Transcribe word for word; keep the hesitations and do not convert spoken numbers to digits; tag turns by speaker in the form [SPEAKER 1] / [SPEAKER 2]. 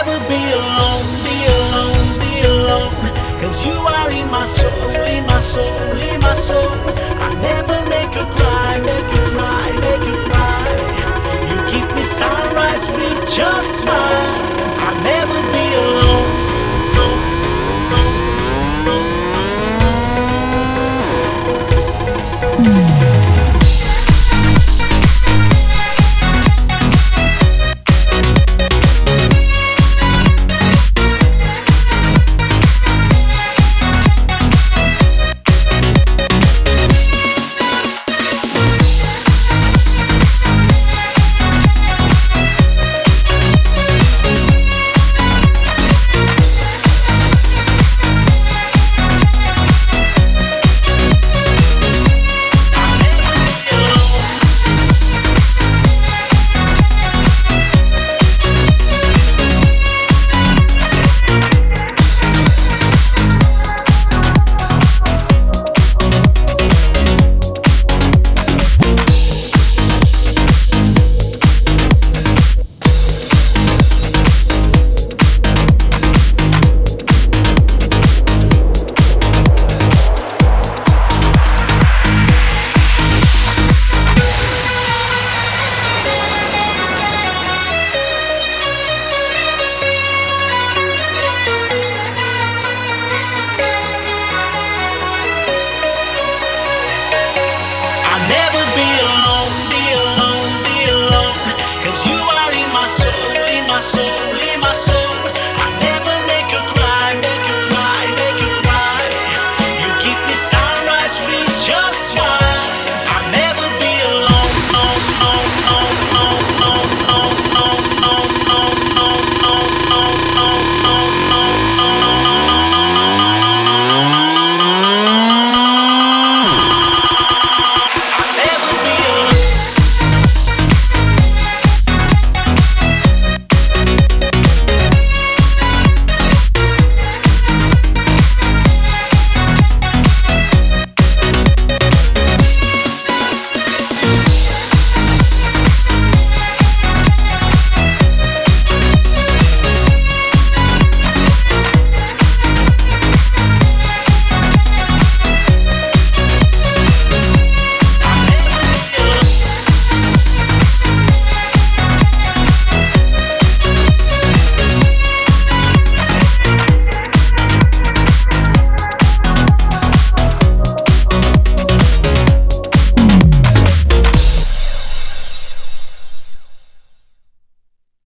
[SPEAKER 1] never be alone, be alone, be alone. Cause you are in my soul, in my soul, in my soul. I never make you cry, make you cry, make you cry. You give me sunrise with your smile. I'll never be alone. No, no, no, no. Soul, in my soul.